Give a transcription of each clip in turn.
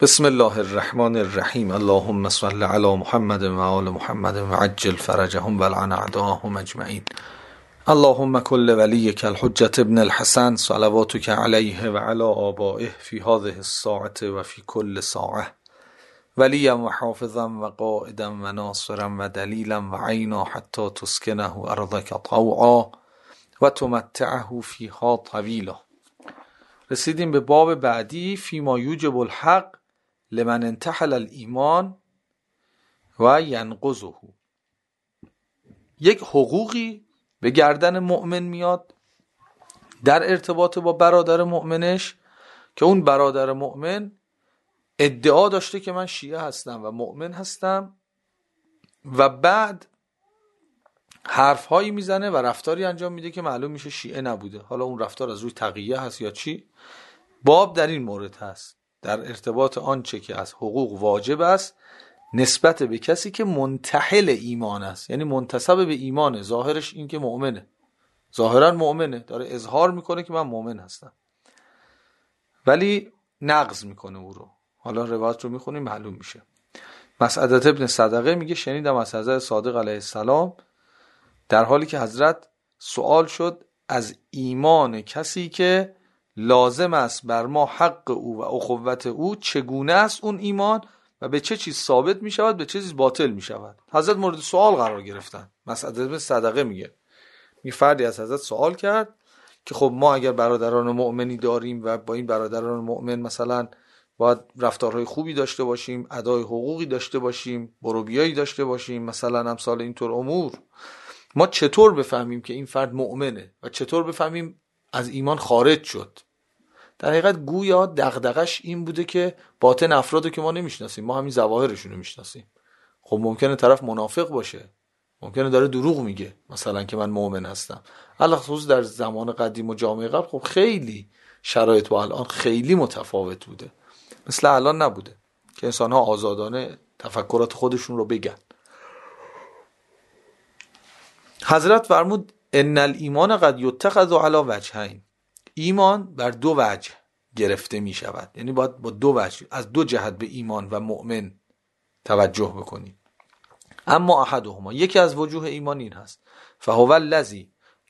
بسم الله الرحمن الرحیم. اللهم صل علی محمد و آل محمد و عجل فرجهم و لعن اعداءهم اجمعین. اللهم کل ولیک الحجة ابن الحسن صلواتک علیه و علی آبائه فی هذه الساعة و فی کل ساعة ولیا و حافظا و قائدا و ناصرا و دلیلا و عینا حتی تسکنه ارضک طوعا و تمتعه فیها طویلا. رسیدیم به باب بعدی، فیما یوجب الحق لمن انتحل الایمان و ینقضه. یک حقوقی به گردن مؤمن میاد در ارتباط با برادر مؤمنش که اون برادر مؤمن ادعا داشته که من شیعه هستم و مؤمن هستم و بعد حرفهایی میزنه و رفتاری انجام میده که معلوم میشه شیعه نبوده. حالا اون رفتار از روی تقیه هست یا چی؟ باب در این مورد هست، در ارتباط آنچه که از حقوق واجب است نسبت به کسی که منتحل ایمان است، یعنی منتسب به ایمانه، ظاهرش این که مؤمنه، ظاهرا مؤمنه، داره اظهار میکنه که من مؤمن هستم ولی نقض میکنه او رو. حالا روایت رو میخونیم معلوم میشه. مسعدة ابن صدقه میگه شنیدم از حضرت صادق علیه السلام در حالی که حضرت سوال شد از ایمان کسی که لازم است بر ما حق او و اخوت او چگونه است اون ایمان و به چه چیز ثابت می شود به چه چیز باطل می شود. حضرت مورد سوال قرار گرفتن. مسعدة ابن صدقه میگه فردی از حضرت سوال کرد که خب ما اگر برادران مؤمنی داریم و با این برادران مؤمن مثلا باید رفتارهای خوبی داشته باشیم، ادای حقوقی داشته باشیم، بروبیایی داشته باشیم، مثلا امثال اینطور امور، ما چطور بفهمیم که این فرد مؤمنه و چطور بفهمیم از ایمان خارج شد؟ در حقیقت گویا دغدغش این بوده که باطن افرادو که ما نمیشناسیم، ما همین ظواهرشون رو میشناسیم. خب ممکنه طرف منافق باشه، ممکنه داره دروغ میگه مثلا که من مؤمن هستم. خصوص در زمان قدیم و جامعه قبل خب خیلی شرایط با الان خیلی متفاوت بوده، مثل الان نبوده که انسان‌ها آزادانه تفکرات خودشون رو بگن. حضرت فرمود ان الایمان قد یتخذ علی وجهین، ایمان بر دو وجه گرفته می شود، یعنی باید با دو وجه، از دو جهت به ایمان و مؤمن توجه بکنید. اما احدهما، یکی از وجوه ایمان این هست، فهو الذی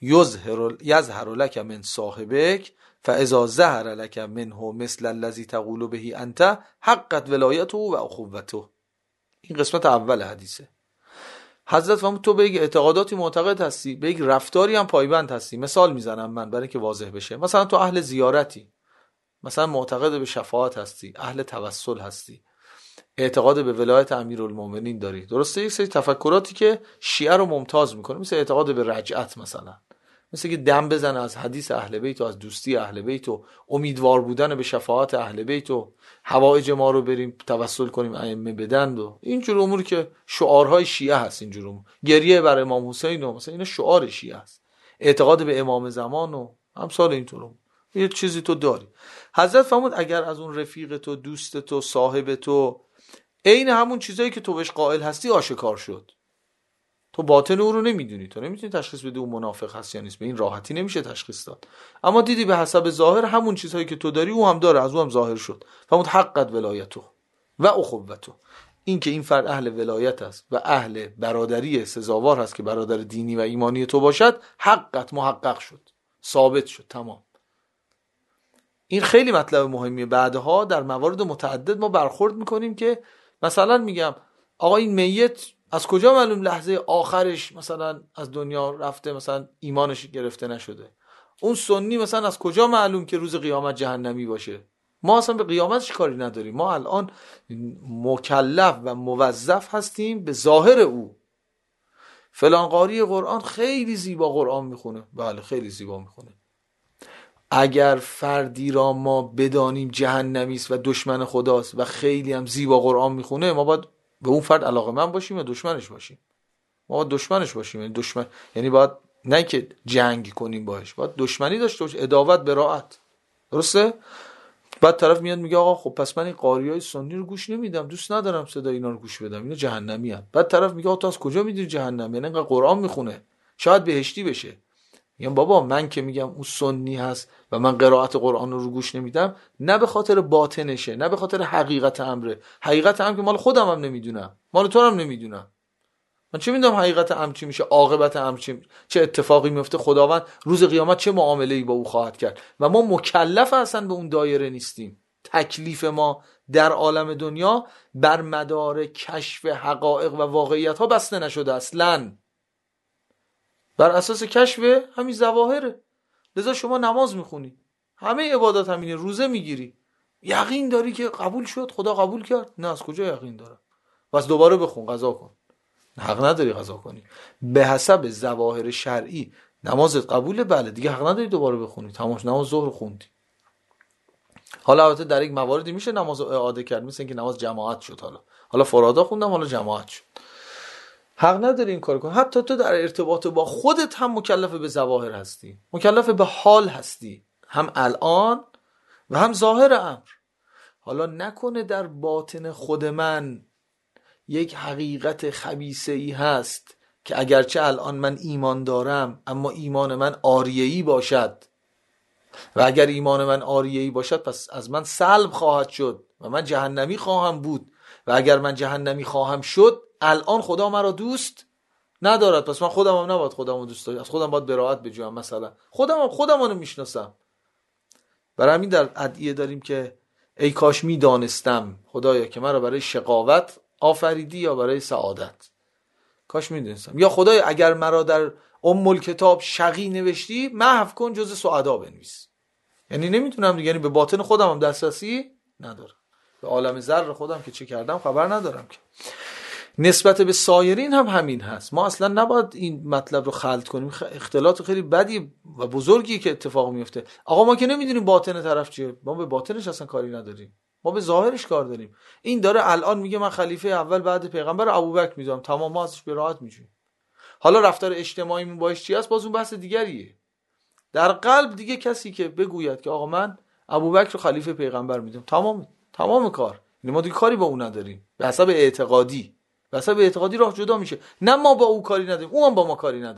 یظهر لک من صاحبک فاذا ظهر لک منه مثل الذی تقول به انت حقت ولایته و اخوته. این قسمت اول حدیثه. حضرت فرمود تو به یک اعتقاداتی معتقد هستی، به یک رفتاری هم پایبند هستی. مثال میزنم من برای اینکه واضح بشه. مثلا تو اهل زیارتی، مثلا معتقد به شفاعت هستی، اهل توسل هستی، اعتقاد به ولایت امیرالمومنین داری، درسته؟ یک سری تفکراتی که شیعه رو ممتاز میکنه، مثل اعتقاد به رجعت، مثلا مثل که دم بزنه از حدیث اهل بیت و از دوستی اهل بیت و امیدوار بودن به شفاعت اهل بیت و حوائج ما رو بریم توسل کنیم ائمه بدن و اینجور امور که شعارهای شیعه هست. اینجور امور، گریه بر امام حسین و مثلا این شعار شیعه هست، اعتقاد به امام زمان و امثال اینطور امور. یه چیزی تو داری. حضرت فرمود اگر از اون رفیق تو، دوست تو، صاحب تو عین همون چیزایی که تو بهش قائل هستی آشکار شد، تو باطن او رو نمیدونی، تو نمیتونی تشخیص بدی اون منافق هست یا نیست، به این راحتی نمیشه تشخیص داد، اما دیدی به حسب ظاهر همون چیزهایی که تو داری او هم داره، از او هم ظاهر شد. فرمود حقت ولایته و اخوته، این که این فرد اهل ولایت است و اهل برادری سزاوار هست که برادر دینی و ایمانی تو باشد، حقت محقق شد، ثابت شد، تمام. این خیلی مطلب مهمیه. بعدها در موارد متعدد ما برخورد میکنیم که مثلا میگم آقا این میت از کجا معلوم لحظه آخرش مثلا از دنیا رفته، مثلا ایمانش گرفته نشده؟ اون سنی مثلا از کجا معلوم که روز قیامت جهنمی باشه؟ ما اصلا به قیامتش کاری نداریم، ما الان مکلف و موظف هستیم به ظاهر او. فلان قاری قرآن خیلی زیبا قرآن میخونه، بله خیلی زیبا میخونه. اگر فردی را ما بدانیم جهنمی است و دشمن خداست و خیلی هم زیبا قرآن میخونه، ما باید به اون فرد علاقه‌مند باشیم یا دشمنش باشیم؟ ما باید دشمنش باشیم. یعنی دشمن، یعنی باید نه که جنگ کنیم باش، باید دشمنی داشته باشه، عداوت براءت، درسته؟ بعد طرف میاد میگه آقا خب پس من این قاریای سنی رو گوش نمیدم، دوست ندارم صدای اینا رو گوش بدم، اینا جهنمی ان. بعد طرف میگه آقا تو از کجا میدونی جهنمی؟ یعنی انقدر قرآن میخونه شاید بهشتی بشه. میگم بابا من که میگم اون سنی هست و من قرائت قرآن رو گوش نمیدم، نه به خاطر باطنشه، نه به خاطر حقیقت امره. حقیقت امر که مال خودم هم نمیدونم، مال تو هم نمیدونم. من چه میدونم حقیقت امر چی میشه، عاقبت امر چه اتفاقی میفته، خداوند روز قیامت چه معامله‌ای با او خواهد کرد. و ما مکلف اصلا به اون دایره نیستیم. تکلیف ما در عالم دنیا بر مدار کشف حقایق و واقعیت ها بسته نشده اصلا، بر اساس کشف همین ظواهره. لذا شما نماز میخونی، همه عبادات همینه، روزه میگیری، یقین داری که قبول شد، خدا قبول کرد؟ نه، از کجا یقین دارم؟ بس دوباره بخون، قضا کن. حق نداری قضا کنی به حسب ظواهر شرعی. نمازت قبوله، بله، دیگه حق نداری دوباره بخونی، تماش نماز ظهر خوندی. حالا البته در یک مواردی میشه نماز رو اعاده کرد، مثل اینکه نماز جماعت شد، حالا فرادا خوندم، حالا جماعت شد. حق نداری این کار کنی. حتی تو در ارتباط با خودت هم مکلف به ظواهر هستی، مکلف به حال هستی، هم الان و هم ظاهر امر. حالا نکنه در باطن خود من یک حقیقت خبیثه‌ای هست که اگرچه الان من ایمان دارم اما ایمان من عاریه‌ای باشد، و اگر ایمان من عاریه‌ای باشد پس از من سلب خواهد شد و من جهنمی خواهم بود، و اگر من جهنمی خواهم شد الان خدا مرا دوست ندارد، پس من خودم هم نباید خودم رو دوست دارم، از خودم باید براءت بجویم. مثلا خودم رو میشناسم. برای همین در ادعیه داریم که ای کاش میدانستم خدایا که مرا برای شقاوت آفریدی یا برای سعادت. کاش میدونستم. یا خدایا اگر مرا در الکتاب شقی نوشتی، محو کن، جز سعدا بنویس. یعنی نمیتونم دیگه، یعنی به باطن خودم هم دسترسی ندارم، به عالم ذر خودم که چه کردم خبر ندارم. که نسبت به سایرین هم همین هست. ما اصلا نباید این مطلب رو خلط کنیم. اختلاط خیلی بدی و بزرگی که اتفاق میفته. آقا ما که نمیدونیم باطن طرف چیه، ما به باطنش اصلا کاری نداریم، ما به ظاهرش کار داریم. این داره الان میگه من خلیفه اول بعد پیغمبر ابوبکر میذارم، تمام، ما ازش به راحت میجویم. حالا رفتار اجتماعی من باش چی است، باز اون بحث دیگریه. در قلب دیگه کسی که بگوید که آقا من ابوبکر رو خلیفه پیغمبر میدونم، تمام کار، یعنی ما دیگه کاری با اون نداریم. به حسب اعتقادی راه جدا میشه. نه ما با او کاری نداریم، او هم با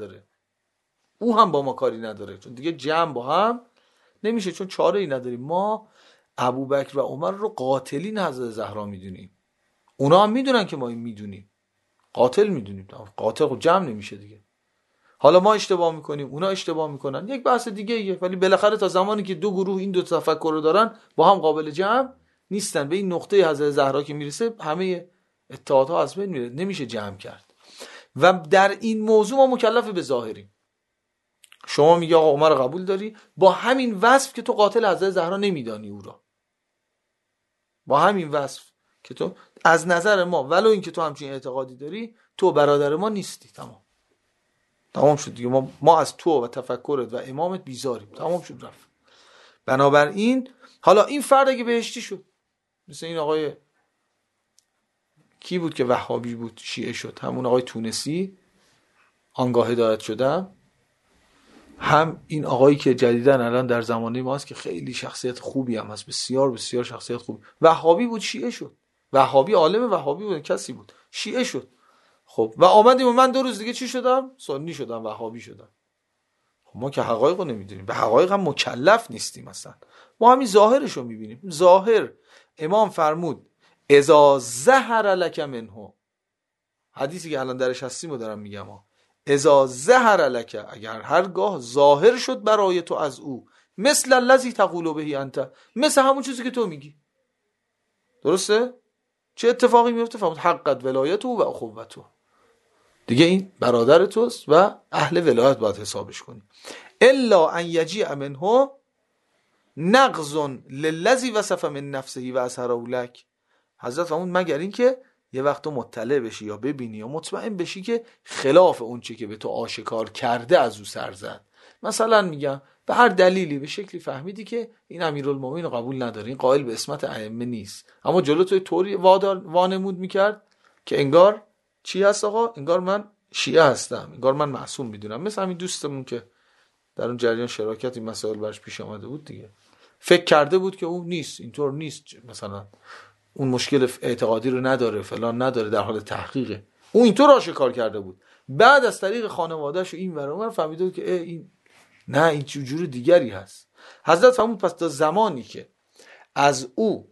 ما کاری نداره، چون دیگه جمع با هم نمیشه، چون چاره ای نداریم. ما ابوبکر و عمر رو قاتلین حضرت زهرا میدونیم، اونا هم میدونن که ما این میدونیم، قاتل میدونیم. قاتل خود جمع نمیشه دیگه. حالا ما اشتباه میکنیم، اونا اشتباه میکنن، یک بحث دیگه ایه. ولی بالاخره تا زمانی که دو گروه این دو تفکر رو دارن، با هم قابل جمع نیستن. به این نقطه حضرت زهرا که میرسه، همه اتحادها از بین میره، نمیشه جمع کرد. و در این موضوع ما مکلف به ظاهریم. شما میگی آقا عمر قبول داری، با همین وصف که تو قاتل حضرت زهرا نمیدانی او را، با همین وصف که تو از نظر ما، ولو این که تو همچین اعتقادی داری، تو برادر ما نیستی. تمام شد دیگه. ما از تو و تفکرت و امامت بیزاریم، تمام شد رفت. بنابراین حالا این فرد اگه بهشتی شد، مثل این آقای کی بود که وهابی بود شیعه شد، همون آقای تونسی آنگاه هدایت شدم، هم این آقایی که جدیدن الان در زمانه ما هست که خیلی شخصیت خوبی هم هست، بسیار بسیار شخصیت خوب، وهابی بود شیعه شد. وهابی، عالم وهابی بود، کسی بود شیعه شد. خب و آمدیم و من 2 روز دیگه چی شدم؟ سنی شدم، وهابی شدم. خب ما که حقایق رو نمیدونیم، به حقایق هم مکلف نیستیم اصلا. ما همین ظاهرش رو میبینیم. ظاهر امام فرمود اذا ظهر لک منه، حدیثی که الان درش هستیم رو دارم میگم ها. اذا ظهر لک، اگر هرگاه ظاهر شد برای تو از او، مثل الذی تقول به انت، مثل همون چیزی که تو میگی، درسته؟ چه اتفاقی میفته؟ فرمود حقت ولایت او و اخوته، دیگه این برادر توست و اهل ولایت باید حسابش کنی. الا ان یجیء منه نقض للذی وصف من نفسه و اظهره لک، حضرت فرمود مگر این که یه وقت تو مطلع بشی یا ببینی یا مطمئن بشی که خلاف اون چی که به تو آشکار کرده از او سر زد. مثلا میگم به هر دلیلی به شکلی فهمیدی که این امیرالمومنین قبول نداره، این قائل به اسمت ائمه نیست، اما جلو توی طوری وانمود میکرد که انگار چی هست آقا؟ انگار من شیعه هستم، انگار من معصوم میدونم. مثل همین دوستمون که در اون جریان شراکت این مسائل برش پیش آمده بود دیگه، فکر کرده بود که اون نیست، اینطور نیست، مثلا اون مشکل اعتقادی رو نداره، فلان نداره، در حال تحقیقه. اون اینطور آشکار کرده بود. بعد از طریق خانواده‌اش و این ور اون ور فهمیده بود که این نه، این جور دیگری هست. حضرت فرمود پس تا زمانی که از او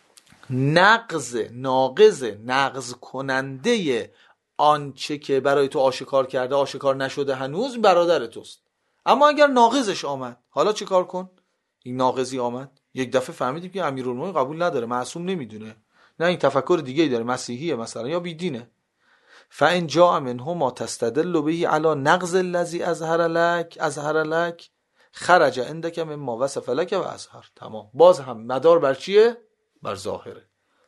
نقض کننده آنچه که برای تو آشکار کرده آشکار نشده هنوز، برادر توست. اما اگر ناقضش آمد، حالا چه کار کن؟ این ناقضی آمد، یک دفعه فهمیدیم که امیرالمومنین قبول نداره، معصوم نمیدونه، نه این تفکر دیگه ای داره، مسیحیه مثلا یا بیدینه. فان جاء منه ما تستدل به علی نقض الذی اظهر لک خرج عندك مما وصف لك و اظهر. تمام. باز هم مدار بر چیه؟ بر ظاهره.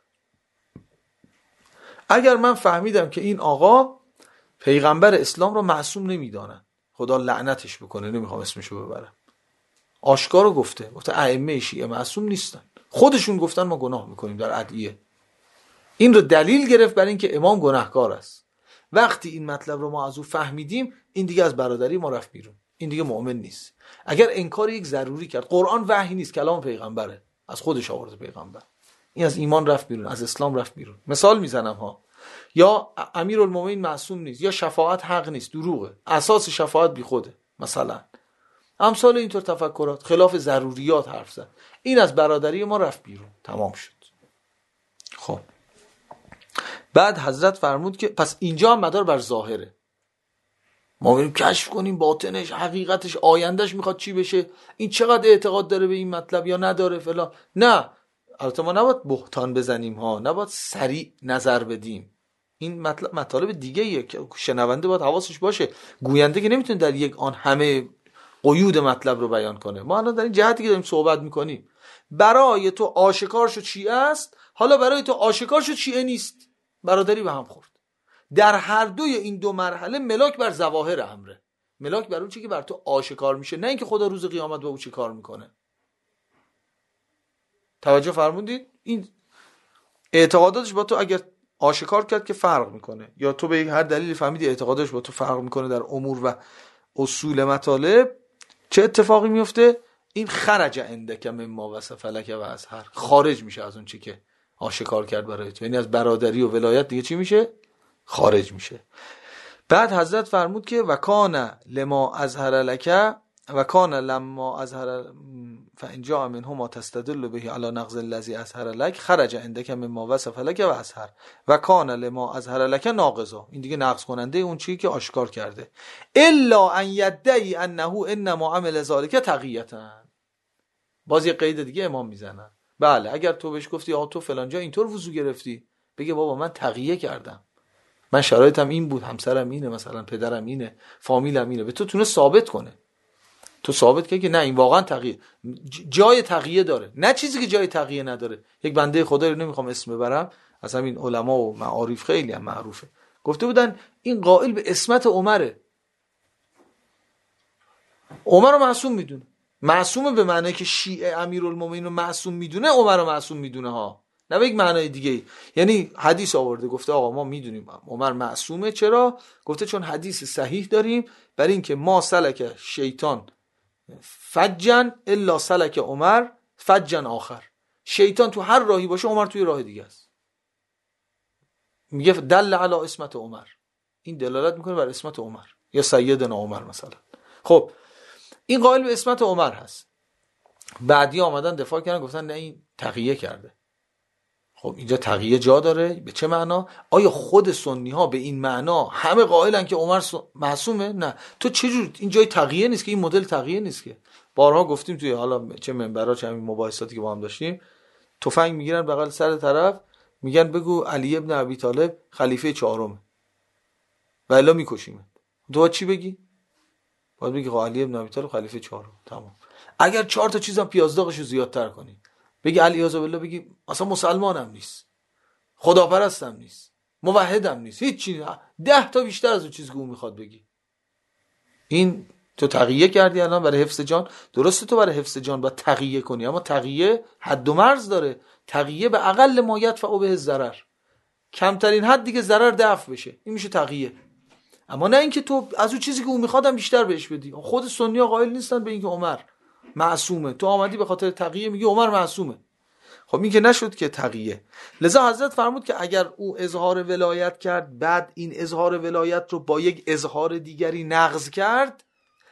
اگر من فهمیدم که این آقا پیغمبر اسلام رو معصوم نمیدانن، خدا لعنتش بکنه، نمیخوام اسمشو ببرم، آشکارو گفته ائمه شیعه معصوم نیستن، خودشون گفتن ما گناه میکنیم در ادعیه، این رو دلیل گرفت برای اینکه امام گناهکار است. وقتی این مطلب رو ما از او فهمیدیم، این دیگه از برادری ما رفت بیرون، این دیگه مؤمن نیست. اگر انکار یک ضروری کرد، قرآن وحی نیست، کلام پیغمبره، از خودش آورده پیغمبر، این از ایمان رفت بیرون، از اسلام رفت بیرون. مثال میزنم ها. یا امیرالمومنین معصوم نیست، یا شفاعت حق نیست، دروغه، اساس شفاعت بی خوده مثلا. امثال اینطور تفکرات خلاف ضروریات حرف زد، این از برادری ما رفت بیرون، تمام شد. خب بعد حضرت فرمود که پس اینجا هم مدار بر ظاهره، ما بریم کشف کنیم باطنش، حقیقتش، آیندهش میخواد چی بشه، این چقدر اعتقاد داره به این مطلب یا نداره فلان. نه، البته ما نباید بهتان بزنیم ها، نباید سریع نظر بدیم، این مطالب دیگه ایه که شنونده باید حواسش باشه. گوینده که نمیتونه در یک آن همه قیود مطلب رو بیان کنه. ما الان در این جهتی که داریم صحبت میکنیم، برای تو آشکار شد چیه است، حالا برای تو آشکار شد چیه نیست، برادری به هم خورد. در هر دوی این دو مرحله ملاک بر ظواهر امره، ملاک بر اون چیزی که بر تو آشکار میشه، نه اینکه خدا روز قیامت با او چی کار میکنه. توجه فرمودید؟ این اعتقاداتش با تو اگر آشکار کرد که فرق میکنه، یا تو به هر دلیلی فهمیدی اعتقادش با تو فرق میکنه در امور و اصول مطالب، چه اتفاقی میفته؟ این خرج عندک مما وصف لک و اظهر، خارج میشه از اون چی که آشکار کرد برای تو، یعنی از برادری و ولایت دیگه چی میشه؟ خارج میشه. بعد حضرت فرمود که وکان لما اظهر لک وکان لما اظهر فان جاء منه ما تستدل به علی نقض الذی اظهر لک خرج عندك مما وصف لك و اظهر وکان لما اظهر لک ناقضا، این دیگه نقض کننده اون چیزی که آشکار کرده. الا ان یدعی انه انما عمل ذلك تقیه، باز یه قید دیگه امام میزنن. بله اگر تو بهش گفتی آقا تو فلان جا اینطور وضو گرفتی، بگه بابا من تقیه کردم، من شرایطم این بود، همسرم اینه، مثلا پدرم اینه، فامیلم اینه، به تو تونه ثابت کنه، تو ثابت کنی که نه این واقعا تقیه، جای تقیه داره، نه چیزی که جای تقیه نداره. یک بنده خدایی رو نمیخوام اسم ببرم، از همین علما و معارف خیلی هم معروفه، گفته بودن این قائل به عصمت عمره، عمر رو معصوم میدونه، معصومه به معنی که شیعه امیرالمومنین رو معصوم میدونه، عمر رو معصوم میدونه ها، نه به یک معنای دیگه. یعنی حدیث آورده گفته آقا ما میدونیم عمر معصومه، چرا؟ گفته چون حدیث صحیح داریم بر این که ما سلک شیطان فجن الا سلک عمر فجن آخر، شیطان تو هر راهی باشه عمر توی راه دیگه است. میگه دل علی اسمت عمر، این دلالت میکنه بر اسمت عمر یا سیدنا عمر مثلا. خب این قائل به اسمت عمر هست، بعدی آمدن دفاع کردن گفتن نه این تقیه کرده. خب اینجا تقیه جا داره، به چه معنا؟ آیا خود سنی ها به این معنا همه قائلن که عمر معصومه؟ نه. تو چجور این جای تقیه نیست که، این مدل تقیه نیست که. بارها گفتیم توی حالا چه منبرها چه همین مباحثاتی که با هم داشتیم، تفنگ میگیرن بغل سر طرف میگن بگو علی ابن ابی طالب خلیفه چهارمه و الا میکشیم. تو چی بگی؟ باید بگی علی ابن ابی طالب خلیفه چهارم، تمام. اگر 4 تا چیزم پیازداغشو زیادتر کنی، بگی علی عزا بالله، بگی اصلا مسلمانم نیست، خداپرستم نیست، موحدم نیست، هیچ چیز 10 تا بیشتر از اون چیزی که اون میخواد بگی، این تو تقیه کردی الان برای حفظ جان. درسته تو برای حفظ جان باید تقیه کنی، اما تقیه حد و مرز داره. تقیه به اقل ما یدفع به الضرر، کمترین حد دیگه ضرر دفع بشه، این میشه تقیه. اما نه اینکه تو از اون چیزی که اون میخوادم بیشتر بهش بدی. خود سنی‌ها قائل نیستن به اینکه عمر معصومه، تو آمدی به خاطر تقیه میگی عمر معصومه. خب این که نشد که تقیه. لذا حضرت فرمود که اگر او اظهار ولایت کرد، بعد این اظهار ولایت رو با یک اظهار دیگری نقض کرد،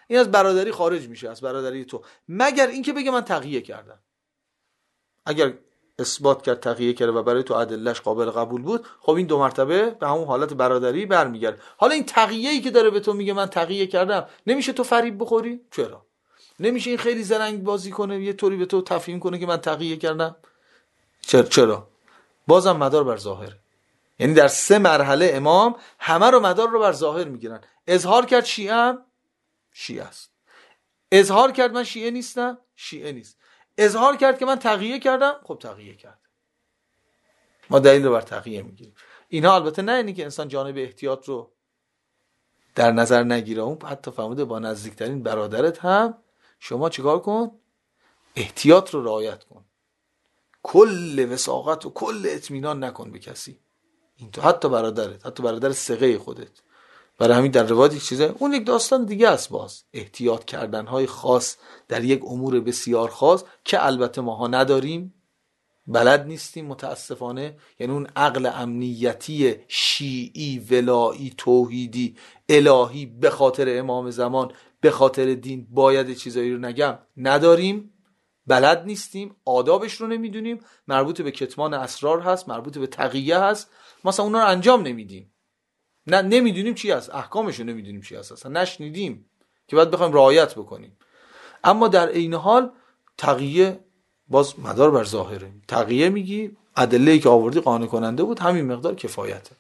این از برادری خارج میشه، از برادری تو، مگر اینکه بگه من تقیه کردم. اگر اثبات کرد تقیه کرده و برای تو ادلهش قابل قبول بود، خب این 2 مرتبه به همون حالت برادری برمیگرده. حالا این تقیه‌ای که داره به تو میگه من تقیه کردم، نمیشه تو فریب بخوری؟ چرا؟ نمیشه این خیلی زرنگ بازی کنه، یه طوری به تو تفهیم کنه که من تقیه کردم؟ چرا؟ بازم مدار بر ظاهره. یعنی در 3 مرحله امام همه رو مدار رو بر ظاهر میگیرن. اظهار کرد شیعه است. اظهار کرد من شیعه نیستم، شیعه نیست. اظهار کرد که من تقیه کردم، خب تقیه کرد. ما دلیل رو بر تقیه میگیریم. اینها البته نه اینی که انسان جانب احتیاط رو در نظر نگیره. اون حتی فرموده با نزدیکترین برادرت هم شما چیکار کن؟ احتیاط رو رعایت کن. کل وثاقت و کل اطمینان نکن به کسی. این تو حتی برادرت، حتی برادر ثقه خودت. برای همین در روایت چیزه، اون یک داستان دیگه است. باز احتیاط کردن‌های خاص در یک امور بسیار خاص که البته ماها نداریم، بلد نیستیم متاسفانه. یعنی اون عقل امنیتی شیعی ولایی توحیدی الهی به خاطر امام زمان، به خاطر دین باید چیزایی رو نگم، نداریم، بلد نیستیم، آدابش رو نمیدونیم. مربوط به کتمان اسرار هست، مربوط به تقیه هست، مثلا اونا رو انجام نمیدیم، نه نمیدونیم چی هست، احکامش رو نمیدونیم چی هست، اصلا نشنیدیم که باید بخوایم رعایت بکنیم. اما در عین حال تقیه باز مدار بر ظاهره. تقیه میگی ادله‌ای که آوردی قانع کننده بود، همین مقدار کفایته.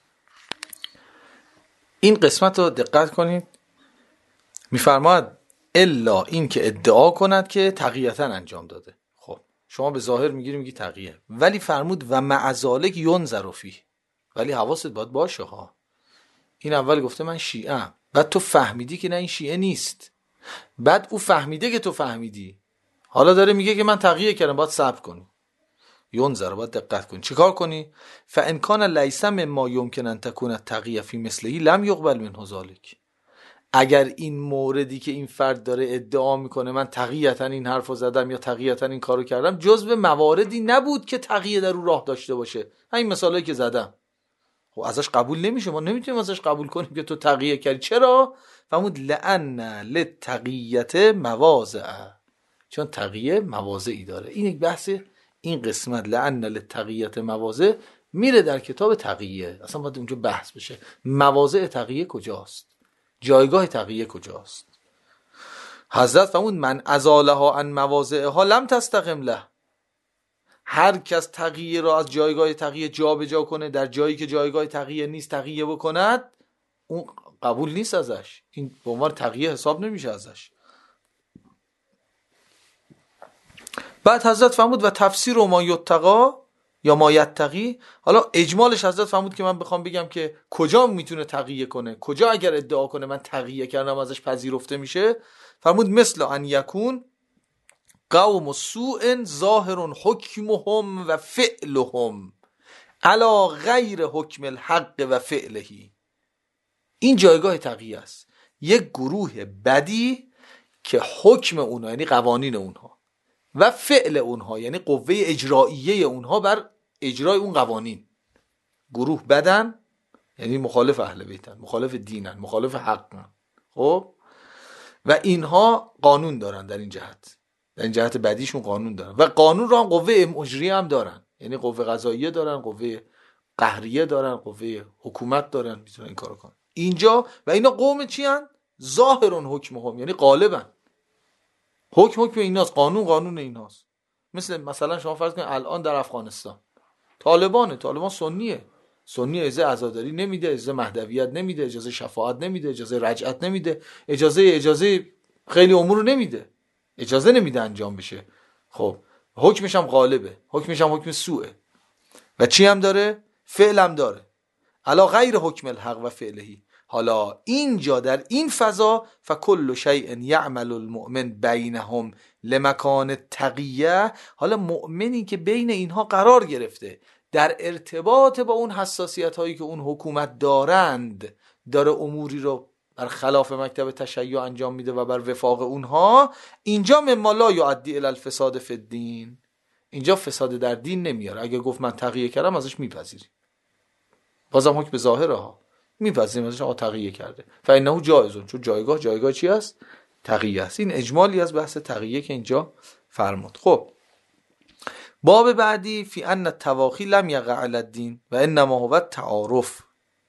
این قسمت رو دقت کنید. میفرماید الا این که ادعا کند که تقیتا انجام داده. خب شما به ظاهر میگی تقیه، ولی فرمود و مع ذالک ینظر فیه، ولی حواست باید باشه ها. این اول گفته من شیعه ام، بعد تو فهمیدی که نه این شیعه نیست، بعد او فهمیده که تو فهمیدی، حالا داره میگه که من تقیه کردم، باید صبر کنی. ینظر، باید دقت کنی. چیکار کنی؟ فان کان لیس مما یمکن ان تکون التقیه فی مثله لم یقبل منه ذلک. اگر این موردی که این فرد داره ادعا میکنه من تقیتا این حرفو زدم یا تقیتا این کارو کردم، جزو مواردی نبود که تقیه در اون راه داشته باشه، همین مثالایی که زدم، خب ازش قبول نمیشه. ما نمیتونیم ازش قبول کنیم که تو تقیه کردی. چرا؟ فرمود لأن للتقیه مواضع، چون تقیه مواضعی داره. این یک بحث، این قسمت لأن للتقیه مواضع میره در کتاب تقیه، اصلا باید اونجا بحث بشه مواضع تقیه کجاست، جایگاه تقیه کجاست. حضرت فرمود من ازالها عن مواضعها لم تستقم له. هر کس تقیه را از جایگاه تقیه جا به جا کنه در جایی که جایگاه تقیه نیست تقیه بکند، اون قبول نیست ازش، این به عنوان تقیه حساب نمیشه ازش. بعد حضرت فرمود و تفسیر ما یتقا یا ما یتقی. حالا اجمالش حضرت فرمود که من بخوام بگم که کجا میتونه تقیه کنه، کجا اگر ادعا کنه من تقیه کردم ازش پذیرفته میشه. فرمود مثل ان یکون قوم سوء ظاهر حکمهم و فعلهم علی غیر حکم الحق و فعله. این جایگاه تقیه است. یک گروه بدی که حکم اونها یعنی قوانین اونها و فعل اونها یعنی قوه اجراییه اونها بر اجرای اون قوانین، گروه بدن یعنی مخالف اهل بیتن، مخالف دینن، مخالف حقن. خب و اینها قانون دارن، در این جهت بدیشون قانون دارن و قانون رو هم قوه مجریه هم دارن، یعنی قوه قضاییه دارن، قوه قهریه دارن، قوه حکومت دارن، میتونن این کارو کنن اینجا. و اینا قوم چی هن؟ ظاهرون حکمهم، یعنی غالبا حکم ایناست، قانون ایناست. مثلا شما فرض کنید الان در افغانستان طالبان سنیه، اجازه عزاداری نمیده، اجازه مهدویت نمیده، اجازه شفاعت نمیده، اجازه رجعت نمیده، اجازه خیلی امور نمیده، اجازه نمیده انجام بشه. خب حکمش هم غالبه، حکمش هم حکم سوءه و چی هم داره؟ فعل هم داره، علا غیر حکم الحق و فعلهی. حالا اینجا در این فضا فکل شیء یعمل المؤمن بینهم لمکان تقیه، حالا مؤمنی که بین اینها قرار گرفته در ارتباط با اون حساسیت هایی که اون حکومت دارند، داره اموری رو بر خلاف مکتب تشیع انجام میده و بر وفاق اونها، اینجا مما لا یؤدی الی الفساد فی الدین، اینجا فساد در دین نمیاره. اگه گفت من تقیه کردم ازش میپذیریم، بازم حکم ظاهره ها، میپذیریم ازش آقا تقیه کرده، فانه جایز، چون جایگاه چی است؟ تقیه است. این اجمالی از بحث تقیه که اینجا فرمود. خب باب بعدی فی ان التواخی لم یقع علی الدین و انما هو التعارف.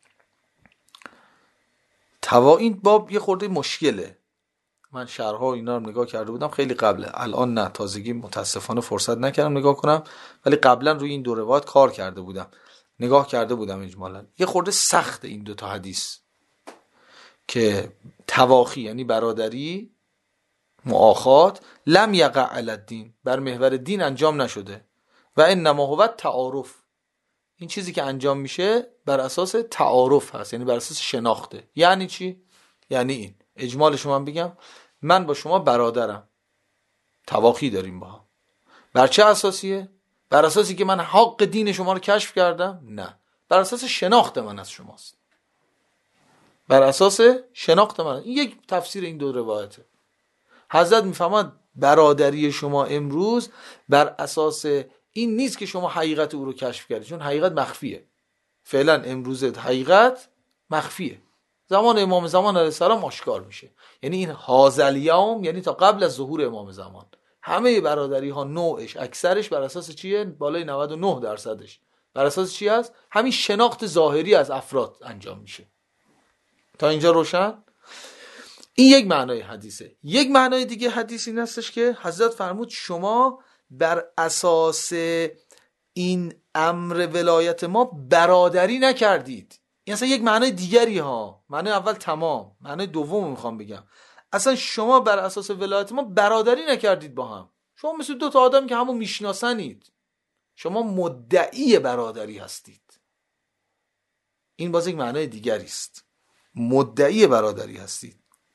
این باب یه خورده مشکله. من شرح‌ها اینا رو نگاه کرده بودم خیلی قبله، الان نه، تازگی متاسفانه فرصت نکردم نگاه کنم، ولی قبلا روی این دو روایت کار کرده بودم، نگاه کرده بودم اجمالا. یه خورده سخت این دو تا حدیث که تواخی یعنی برادری، مؤاخات، لم یقع علی الدین، بر محور دین انجام نشده، و انما هو تعارف، این چیزی که انجام میشه بر اساس تعارف هست، یعنی بر اساس شناخته. یعنی چی؟ یعنی این اجمالش من بگم، من با شما برادرم، تواخی داریم با هم. بر چه اساسیه؟ بر اساسی که من حق دین شما رو کشف کردم؟ نه، بر اساس شناخت من از شماست، بر اساس شناخت من. این یک تفسیر این دو روایته. حضرت میفهمد برادری شما امروز بر اساس این نیست که شما حقیقت او رو کشف کردید، چون حقیقت مخفیه. فعلا امروز حقیقت مخفیه، زمان امام زمان علیه السلام آشکار میشه. یعنی این هازل یوم، یعنی تا قبل از ظهور امام زمان همه برادری ها نوعش اکثرش بر اساس چیه؟ بالای 99%ش بر اساس چی است؟ همین شناخت ظاهری از افراد انجام میشه. تا اینجا روشن؟ این یک معنای حدیثه. یک معنای دیگه حدیث این هستش که حضرت فرمود شما بر اساس این امر ولایت ما برادری نکردید. این اصلا یک معنای دیگری ها. معنای اول تمام، معنای دوم میخوام بگم، اصلا شما بر اساس ولایت ما برادری نکردید با هم. شما مثل دو تا آدم که همو میشناسنید، شما مدعی برادری هستید. این باز یک معنای دیگری است، مدعی برادری هستید.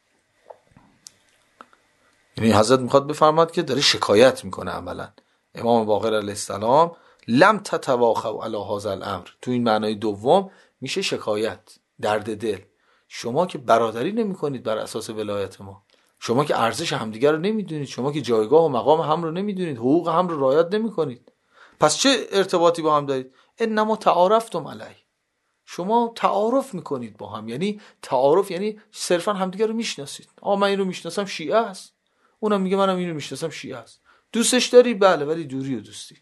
یعنی حضرت میخواد بفرماد که داره شکایت میکنه عملا. امام باقر علیه السلام لم تتواخوا علی هذا الامر، تو این معنای دوم میشه شکایت، درد دل. شما که برادری نمیکنید بر اساس ولایت ما، شما که ارزش همدیگر رو نمیدونید، شما که جایگاه و مقام هم رو نمیدونید، حقوق هم رو رعایت نمیکنید، پس چه ارتباطی با هم دارید؟ انما تعارفتم علیه، شما تعارف میکنید با هم. یعنی تعارف یعنی صرفا همدیگر رو میشناسید. من این رو میشناسم شیعه است، اونم میگه منم اینو میشناسم شیعه است. دوستش داری؟ بله، ولی دوری و دوستی.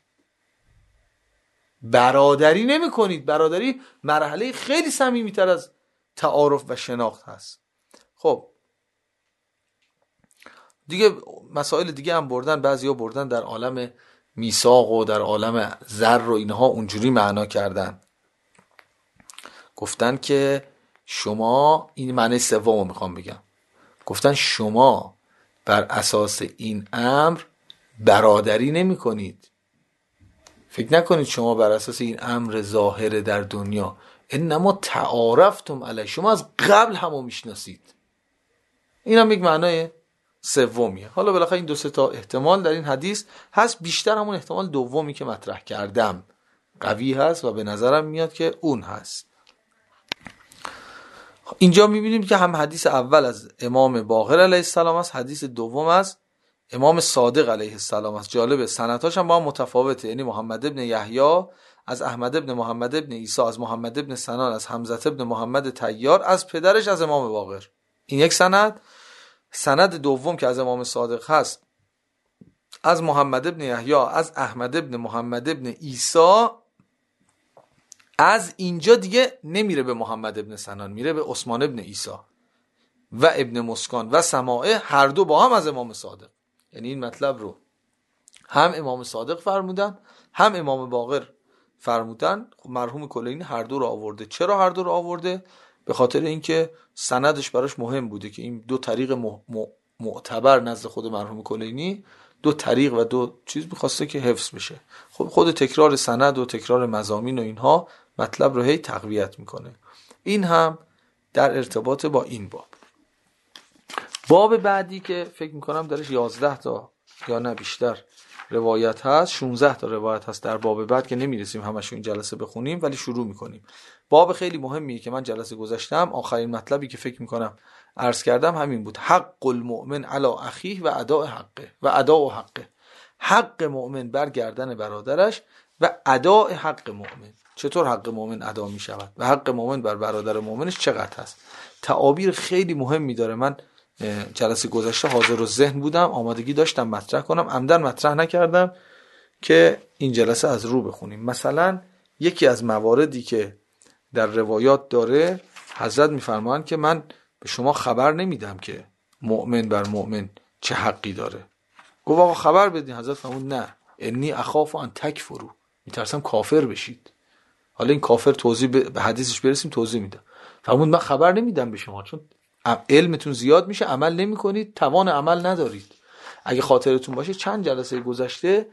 برادری نمی کنید. برادری مرحله خیلی صمیمیتر از تعارف و شناخت هست. خب دیگه مسائل دیگه هم بردن، بعضیا بردن در عالم میثاق و در عالم زر و اینها اونجوری معنا کردن، گفتن که شما، این معنی سومو میخوام بگم، گفتن شما بر اساس این امر برادری نمی کنید. فکر نکنید شما بر اساس این امر ظاهر در دنیا، انما تعارفتم علیه، شما از قبل همو میشناسید. این هم یک معنای سومیه. حالا بالاخره این دو سه تا احتمال در این حدیث هست، بیشتر همون احتمال دومی که مطرح کردم قوی هست و به نظرم میاد که اون هست. اینجا میبینیم که هم حدیث اول از امام باقر علیه السلام است، حدیث دوم از امام صادق علیه السلام است. جالبه سندهاش هم با هم متفاوته، یعنی محمد ابن یحیی از احمد ابن محمد ابن عیسی، از محمد ابن سنان از حمزه ابن محمد طیار، از پدرش از امام باقر. این یک سند. سند دوم که از امام صادق هست از محمد ابن یحیی از احمد ابن محمد ابن عیسی، از اینجا دیگه نمیره به محمد ابن سنان، میره به عثمان ابن عیسی و ابن مسکان و سماعه، هر دو با هم از امام صادق. یعنی این مطلب رو هم امام صادق فرمودن هم امام باقر فرمودن. مرحوم کلینی هر دو رو آورده. چرا هر دو رو آورده؟ به خاطر اینکه سندش براش مهم بوده که این دو طریق معتبر نزد خود مرحوم کلینی، دو طریق و دو چیز می‌خواسته که حفظ بشه. خود تکرار سند و تکرار مضامین و اینها مطلب رو هی تقویت میکنه. این هم در ارتباط با این باب. باب بعدی که فکر میکنم درش 11 تا یا نه بیشتر روایت هست، 16 تا روایت هست در باب بعد که نمیرسیم همشو این جلسه بخونیم، ولی شروع میکنیم. باب خیلی مهمیه که من جلسه گذاشتم آخرین مطلبی که فکر میکنم عرض کردم همین بود: حق المؤمن علی اخیه و اداء حقه و اداء حقه. حق مؤمن بر گردن برادرش و اداء حق مؤمن. چطور حق مؤمن ادا می شود و حق مؤمن بر برادر مؤمنش چقدر هست؟ تعابیر خیلی مهمی داره. من جلسه گذشته حاضر و ذهن بودم، آمادگی داشتم مطرح کنم، عمدن مطرح نکردم که این جلسه از رو بخونیم. مثلا یکی از مواردی که در روایات داره، حضرت میفرمایند که من به شما خبر نمیدم که مؤمن بر مؤمن چه حقی داره. گفت آقا خبر بدین. حضرت فرمود نه، انی اخاف ان تکفروا، میترسم کافر بشید. حالا این کافر توضیح به حدیثش برسیم توضیح میدم. فرمود من خبر نمیدم به شما، چون علمتون زیاد میشه، عمل نمیکنید، توان عمل ندارید. اگه خاطرتون باشه چندین جلسه گذشته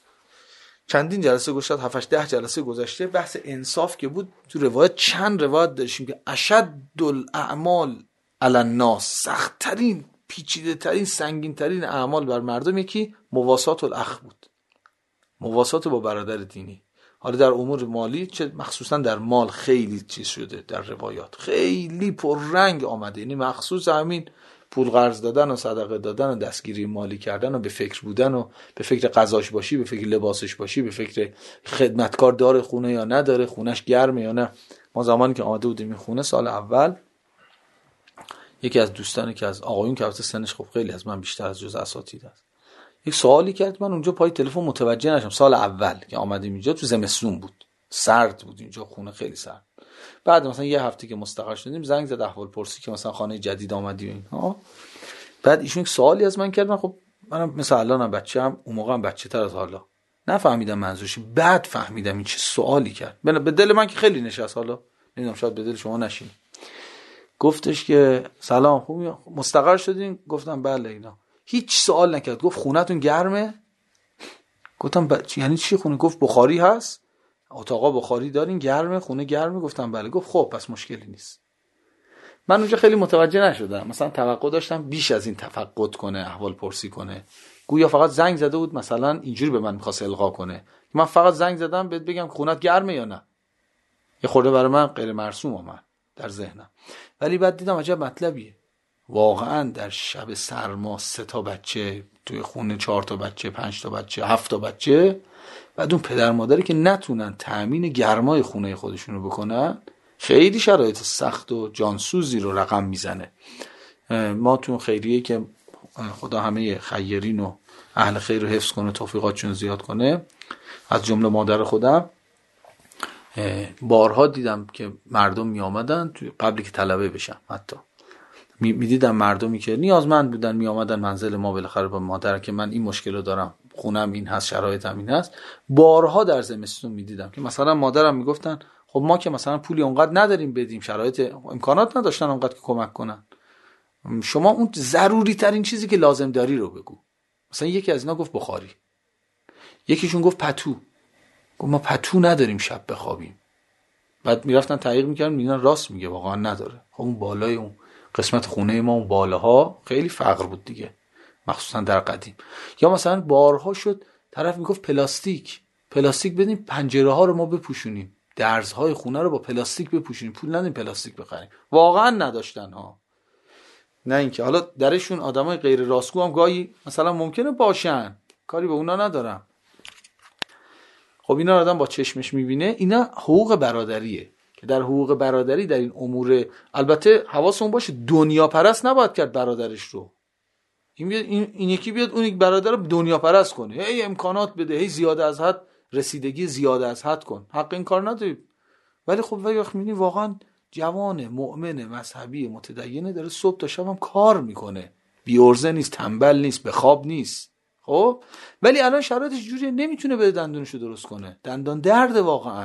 7-8-10 جلسه گذشته بحث انصاف که بود، تو روایت چند روایت داشتیم که اشد الاعمال علی الناس، سخت‌ترین، پیچیده‌ترین، سنگین‌ترین اعمال بر مردم یکی مواسات الاخ بود، مواسات با برادر دینی. حالا در امور مالی، چه مخصوصا در مال خیلی چیز شده، در روایات خیلی پررنگ آمده، یعنی مخصوص همین پول قرض دادن و صدقه دادن و دستگیری مالی کردن و به فکر بودن و به فکر غذاش باشی، به فکر لباسش باشی، به فکر خدمتکار داره خونه یا نداره، خونش گرمه یا نه. ما زمانی که آمده بودیم این خونه سال اول، یکی از دوستانی که از آقایون که البته سنش خب خیلی از من بیشتر از جزء اساتید است، یک سوالی کرد، من اونجا پای تلفن متوجه نشدم. سال اول که آمدیم اینجا تو زمستون بود، سرد بود اینجا، خونه خیلی سرد. بعد مثلا یه هفته که مستقر شدیم زنگ زد احوال پرسی که مثلا خانه جدید آمدی و اینها. بعد ایشون یک سوالی از من کرد، من خب منم مثلا الانم بچه‌ام، اون موقع هم بچه‌تر از حالا، نفهمیدم منظورش. بعد فهمیدم این چه سوالی کرد. به دل من که خیلی نشست، حالا نمیدونم شاید به دل شما نشین. گفتش که سلام، خوبی؟ مستقر شدین؟ گفتم بله اینا. هیچ سوال نکرد، گفت خونتون گرمه؟ گفتم یعنی چی خونه؟ گفت بخاری هست؟ اتاقا بخاری دارین؟ گرمه؟ خونه گرمه؟ گفتم بله. گفت خب پس مشکلی نیست. من اونجا خیلی متوجه نشدم، مثلا توقع داشتم بیش از این تفقد کنه، احوال پرسی کنه. گویا فقط زنگ زده بود مثلا اینجوری به من می‌خواست القا کنه، من فقط زنگ زدم بهت بگم خونت گرمه یا نه. یه خورده برای من غیر مرسوم اومد در ذهنم، ولی بعد دیدم عجب مطلبیه. واقعا در شب سرما 3 تا بچه توی خونه، 4 تا بچه، 5 تا بچه، 7 تا بچه، بعد اون پدر مادری که نتونن تأمین گرمای خونه خودشونو بکنن، خیلی شرایط سخت و جانسوزی رو رقم میزنه. ما تو خیریه که خدا همه خیرین و اهل خیر رو حفظ کنه، توفیقاتشون زیاد کنه، از جمله مادر خودم، بارها دیدم که مردم می آمدن توی قبلی که طلبه بشن، حتی می دیدم مردمی که نیازمند بودن می آمدن منزل ما، بالاخره با مادر که من این مشکل رو دارم، خونم این هست، شرایطم این هست. بارها در زمستون می دیدم که مثلا مادرم می گفتن خب ما که مثلا پولی اونقدر نداریم بدیم، شرایط امکانات نداشتن اونقدر که کمک کنن، شما اون ضروری ترین چیزی که لازم داری رو بگو. مثلا یکی از اینا گفت بخاری، یکیشون گفت پتو. گفت ما پتو نداریم شب بخوابیم. بعد میرفتن تحقیق میکردن، میگن راست میگه واقعا نداره. خب اون بالای اون قسمت خونه ما، اون بالاها خیلی فقر بود دیگه، مخصوصا در قدیم. یا مثلا بارها شد طرف میگفت پلاستیک بدیم پنجره ها رو ما بپوشونیم، درزهای خونه رو با پلاستیک بپوشونیم، پول نداریم پلاستیک بخریم. واقعا نداشتن ها. نه اینکه حالا درشون آدمای غیر راستگو هم گاهی مثلا ممکنه باشن، کاری به اونا ندارم. خب اینا آدم با چشمش میبینه. اینا حقوق برادریه که در حقوق برادری در این امور، البته حواسمون باشه دنیا پرست نباید کرد برادرش رو. این یکی بیاد اون یک برادر رو دنیا پرست کنه، هی امکانات بده، هی زیاده از حد رسیدگی زیاده از حد کن، حق این کار نداری. ولی خب وقتی میبینی واقعا جوان مؤمن مذهبی متدینه داره صبح تا شب هم کار میکنه، بی ارزه نیست، تنبل نیست، به خواب نیست. خب ولی الان شرایطش جوریه نمیتونه بره دندونشو درست کنه، دندان درد واقعا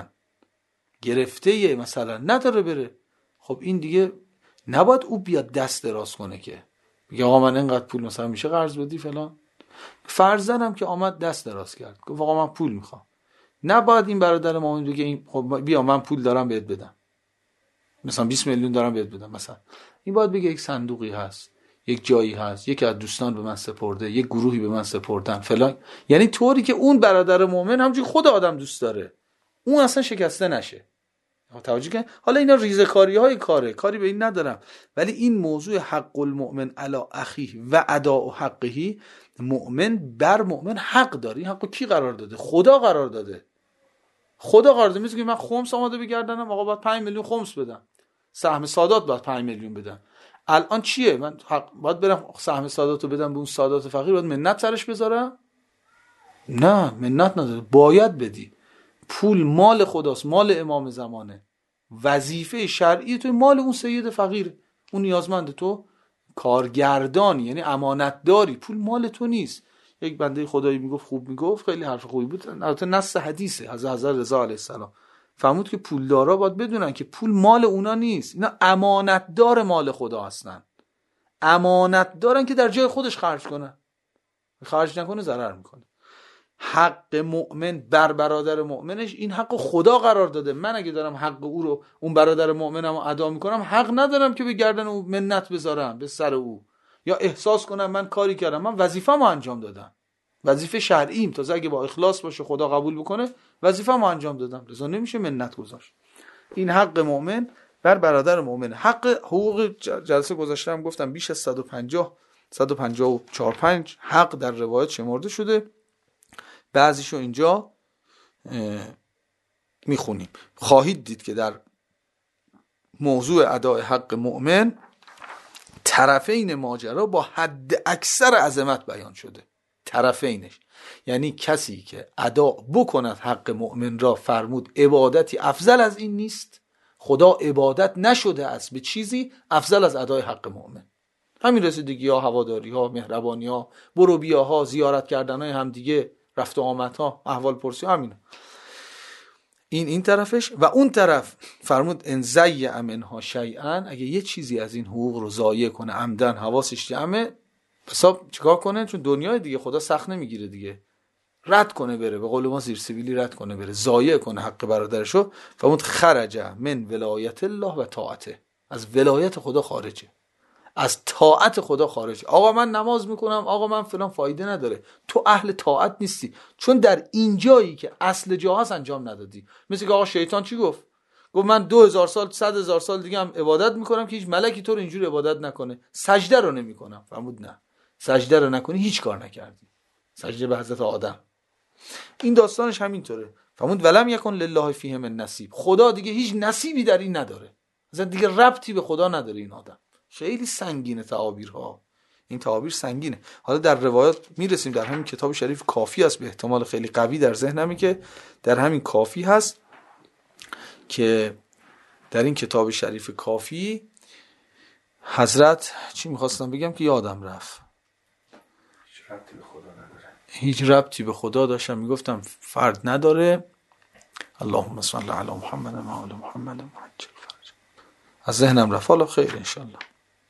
گرفته مثلا نداره بره. خب این دیگه نباید او بیاد دست دراز کنه که میگه آقا من اینقدر پول مثلا میشه قرض بدی فلان. فرزندم که آمد دست دراز کرد گفت آقا من پول میخوام، نباید این برادر ما بگه این خب بیا من پول دارم بهت بدم، مثلا 20 میلیون دارم بهت بدم، مثلا این باید بگه یک صندوقی هست، یک جایی هست، یکی از دوستان به من سپرده، یک گروهی به من سپردن فلان. یعنی طوری که اون برادر مؤمن همونجوری خود آدم دوست داره اون اصلا شکسته نشه. توجه کن. حالا اینا ریزه‌کاری‌های کاری به این ندارم، ولی این موضوع حق المؤمن علی اخیه و اداء حقه، مؤمن بر مؤمن حق داره. این حقو کی قرار داده؟ خدا قرار داده. خدا قرار داده. میگه من خمس آماده بگردنم، آقا باید 5 میلیون خمس بدم، سهم سادات باید 5 میلیون بدم. الان چیه؟ من باید برم سهم ساداتو بدم به اون سادات فقیر، باید منت سرش بذارم؟ نه، منت نداره، باید بدی. پول مال خداست، مال امام زمانه، وظیفه شرعی تو مال اون سید فقیر، اون نیازمند، تو کارگردانی، یعنی امانت داری، پول مال تو نیست. یک بنده خدایی میگفت، خوب میگفت، خیلی حرف خوبی بود، البته نص حدیثه، حضرت رضا علیه السلام فرمود که پولدارا باید بدونن که پول مال اونا نیست، اینا امانت دار مال خدا هستن، امانت دارن که در جای خودش خرج کنن، خرج نکنه ضرر میکنه. حق مؤمن بر برادر مؤمنش، این حق خدا قرار داده. من اگه دارم حق او رو، اون برادر مؤمنم رو ادا میکنم، حق ندارم که به گردن او منت بذارم، به سر او، یا احساس کنم من کاری کردم، من وظیفه‌مو انجام دادم، وظیفه شرعیم، تازه اگه با اخلاص باشه خدا قبول بکنه، وظیفه‌مو انجام دادم، لذا نمیشه منت گذاشت. این حق مؤمن بر برادر مؤمن. حق حقوق جلسه گذاشتم گفتم بیش از 154 5 حق در روایت شمرده شده، بعضیشو اینجا میخونیم. خواهید دید که در موضوع ادای حق مؤمن طرفین ماجرا با حد اکثر عظمت بیان شده، طرفینش، یعنی کسی که ادا بکند حق مؤمن را، فرمود عبادتی افضل از این نیست، خدا عبادت نشده است به چیزی افضل از ادای حق مؤمن. همین رسیدگی ها، هواداری ها، مهربانی ها، برو بیا ها، زیارت کردن های هم دیگه، رفت و آمد ها، احوال پرسی ها، همین. این طرفش. و اون طرف فرمود ان ضیع منها شیئا، اگه یه چیزی از این حقوق رو ضایع کنه عمدن، حواسش جمعه، حساب چیکار کنه؟ چون دنیای دیگه خدا سخت نمیگیره دیگه، رد کنه بره، به قول ما زیر سبیلی رد کنه بره، ضایع کنه حق برادرشو. فرمود خرج من ولایت الله و طاعته، از ولایت خدا خارجه، از طاعت خدا خارجه. آقا من نماز میکنم، آقا من فلان، فایده نداره، تو اهل طاعت نیستی، چون در این جایی که اصل جا هست انجام ندادی. مثل که آقا شیطان چی گفت؟ گفت من 2000 سال 100,000 سال دیگه هم عبادت میکنم که هیچ ملکی تو رو اینجوری عبادت نکنه، سجده رو نمیکنم. فرمود نه، سجده رو نکنی هیچ کار نکردی، سجده به حضرت آدم. این داستانش همینطوره. فرمود ولم یکن لله فیه من نصیب، خدا دیگه هیچ نصیبی در این نداره، مثلا دیگه ربطی به خدا نداره این آدم. خیلی سنگینه تعابیرها، این تعابیر سنگینه. حالا در روایات میرسیم، در همین کتاب شریف کافی هست، به احتمال خیلی قوی در ذهنمی که در همین کافی هست، که در این کتاب شریف کافی حضرت چی میخواستم بگم که یادم رفت، هیچ ربطی به خدا داشتم میگفتم فرد نداره. اللهم صل علی محمد و آل محمد عجل فرج، از ذهنم رفت، حالا خیر انشالله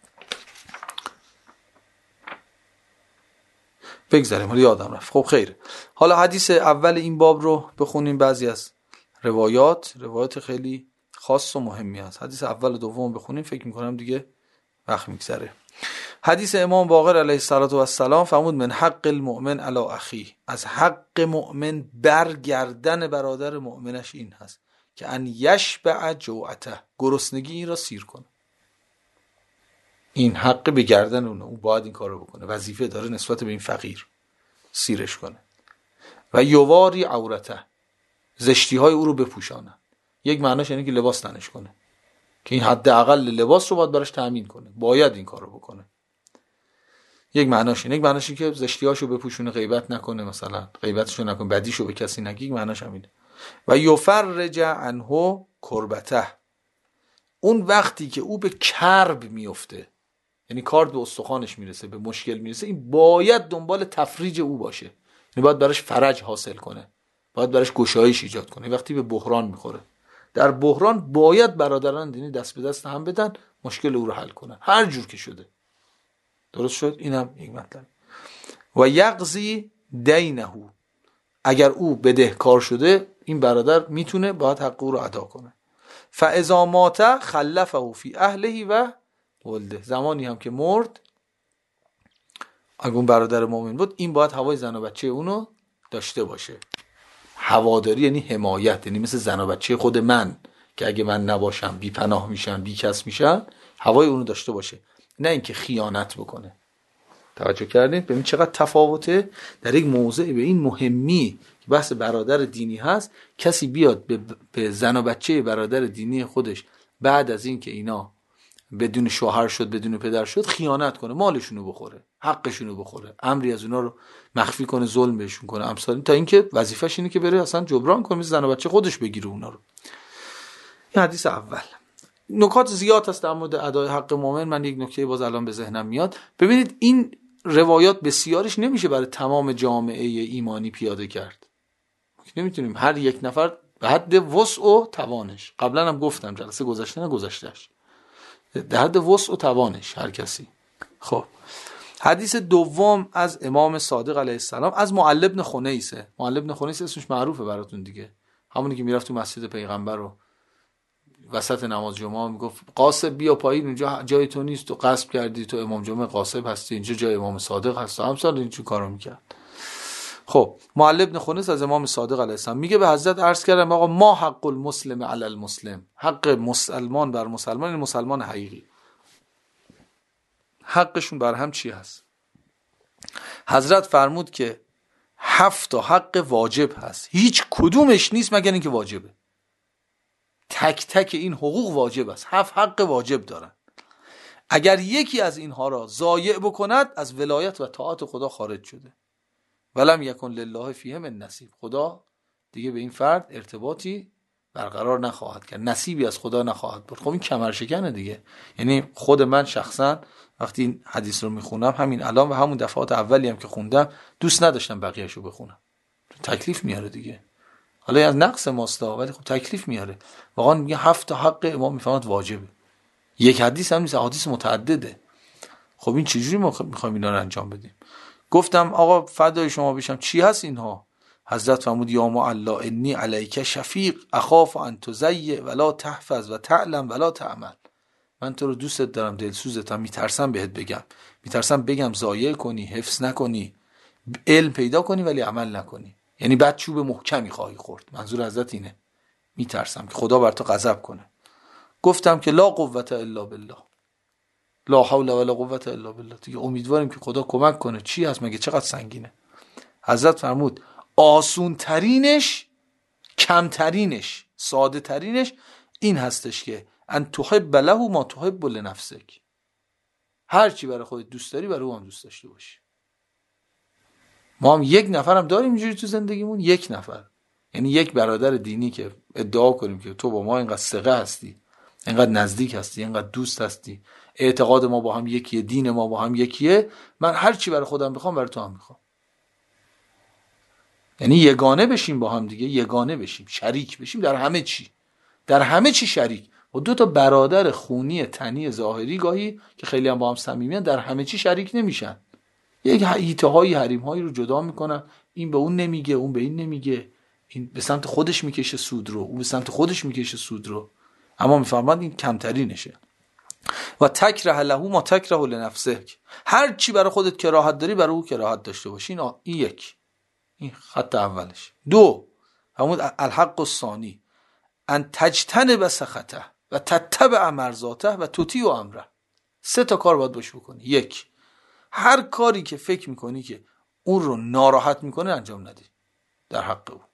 بگذاریم، حالا یادم رفت. خب خیر، حالا حدیث اول این باب رو بخونیم، بعضی از روایات خیلی خاص و مهمی هست. حدیث اول و دوم بخونیم، فکر میکنم دیگه وقت میگذره. حدیث امام باقر علیه السلام فرمود من حق المؤمن علی اخیه، از حق مؤمن برگردن برادر مؤمنش این هست که ان یشبع جوعته، گرسنگی این را سیر کنه. این حق به گردن اونه، اون باید این کار رو بکنه، وظیفه داره نسبت به این فقیر، سیرش کنه. و یواری عورته، زشتی های او رو بپوشانه. یک معناش اینه که لباس تنش کنه، که این حداقل لباس رو باید براش تامین کنه، باید این کار رو بکنه. یک معناش اینه، یک معناش اینه که زشتیاشو بپوشونه، غیبت نکنه، مثلا غیبتشو نکنه، بدیشو به کسی نگه، یک معناش همینه. و یفرج عنه کربته، اون وقتی که او به کرب میفته، یعنی کارد به استخوانش میرسه، به مشکل میرسه، این باید دنبال تفریج او باشه، یعنی باید براش فرج حاصل کنه، باید براش گشایش ایجاد کنه. وقتی به بحران میخوره، در بحران باید برادران دینی دست به دست هم بدن، مشکل او رو حل کنن، هر جور که شده. درست شد؟ اینم یک مطلب. و یقضی دینه، اگر او بدهکار شده، این برادر میتونه باید حق او رو ادا کنه. فاذا مات خلفه فی اهله و ولده، زمانی هم که مرد، اگه اون برادر مؤمن بود، این باید هوای زن و بچه اونو داشته باشه. هواداری یعنی حمایت، یعنی مثل زن و بچه خود من که اگه من نباشم بی پناه میشن، بی کس میشن، هوای اونو داشته باشه، نه اینکه خیانت بکنه. توجه کردین؟ ببین چقدر تفاوته در یک موضع به این مهمی که بحث برادر دینی هست، کسی بیاد به زن و بچه برادر دینی خودش بعد از این که اینا بدون شوهر شد، بدون پدر شد، خیانت کنه، مالشونو بخوره، حقشونو بخوره، امری از اونا رو مخفی کنه، ظلم بهشون کنه، امثال تا اینکه وظیفش اینه که بره اصلا جبران کنه، زن و بچه خودش بگیره اونا رو. این حدیث اول. نکات زیاد هست در مورد ادای حق مؤمن. من یک نکته باز الان به ذهنم میاد. ببینید این روایات بسیارش نمیشه برای تمام جامعه ایمانی پیاده کرد. نمیتونیم هر یک نفر به حد وسع و توانش، قبلا هم گفتم جلسه گذشته نگذشتهش، در حد وسع و توانش هر کسی. خب حدیث دوم از امام صادق علیه السلام از معل بن خنیسه. معل بن خنیسه اسمش معروفه براتون دیگه، همونی که میرفت تو مسجد پیغمبر رو وسط نماز جمعه میگفت قاسب بیا پایین، اونجا جای تو نیست، تو غصب کردی، تو امام جمعه قاسب هستی، اینجا جای امام صادق هست. همسال این چه کارو میکرد. خب معل بن خنیس از امام صادق علیه السلام میگه به حضرت عرض کردم آقا ما حق المسلم علی المسلم، حق مسلمان بر مسلمان، این مسلمان حقیقی حقشون بر هم چی هست؟ حضرت فرمود که 7 حق واجب هست، هیچ کدومش نیست مگر اینکه واجبه. تک تک این حقوق واجب است. 7 حق واجب دارن. اگر یکی از اینها را ضایع بکند از ولایت و طاعت خدا خارج شده. ولم یکن لله فیه من نصیب، خدا دیگه به این فرد ارتباطی برقرار نخواهد کرد، نصیبی از خدا نخواهد برد. خب این کمرشکنه دیگه. یعنی خود من شخصا وقتی این حدیث رو میخونم، همین الان و همون دفعات اولی هم که خوندم، دوست نداشتم بقیه‌شو بخونم. تکلیف میاره دیگه. حالا از نقص ماستا، ولی خب تکلیف میاره. واقعا میگه 7 حق امام میفهمد واجبه. یک حدیث هم نیست، حدیث متعدده. خب این چجوری ما میخوایم اینا رو انجام بدیم؟ گفتم آقا فدای شما بشم چی هست اینها؟ حضرت فرمود یا معلا انی علیک شفیق اخاف ان تضیع ولا تحفظ و تعلم ولا تعمل. من تو رو دوستت دارم، دلسوزتم، میترسم بهت بگم، میترسم بگم ضایع کنی، حفظ نکنی، علم پیدا کنی ولی عمل نکنی. یعنی بعد چوب محکمی خواهی خورد. منظور حضرت اینه، میترسم که خدا بر تو غضب کنه. گفتم که لا قوت الا بالله، لا حول ولا قوت الا بالله. دیگه امیدواریم که خدا کمک کنه. چی هست مگه؟ چقدر سنگینه. حضرت فرمود آسون ترینش، کم ترینش، ساده ترینش این هستش که ان تحب له ما تحب لنفسک. هر چی برای خودت دوست داری برای او هم دوست داشته باشی. ما هم یک نفرم داریم اینجوری تو زندگیمون، یک نفر، یعنی یک برادر دینی که ادعا کنیم که تو با ما اینقدر ثقه هستی، اینقدر نزدیک هستی، اینقدر دوست هستی، اعتقاد ما با هم یکیه، دین ما با هم یکیه، من هر چی برای خودم بخوام برای تو هم میخوام. یعنی یگانه بشیم با هم دیگه، یگانه بشیم، شریک بشیم در همه چی، در همه چی شریک. و 2 برادر خونی تنی ظاهری گاهی که خیلی هم با هم صمیمیان در همه چی شریک نمیشن. یک هیته‌های حریم‌هایی رو جدا میکنن، این به اون نمیگه، اون به این نمیگه، این به سمت خودش میکشه سود رو، اون به سمت خودش میکشه سود رو. اما میفرماد این کمترینشه. و تکره له ما تکره لنفسک، هر چی برای خودت کراهت داری برای او کراهت داشته باشی. این یک، این خط اولش. 2 همون الحق الثانی ان تجتنب سخطه و تتبع مرضاته و تطیع امره. 3 کار باید باش بکنی. 1 هر کاری که فکر میکنی که اون رو ناراحت میکنه انجام ندی در حق او،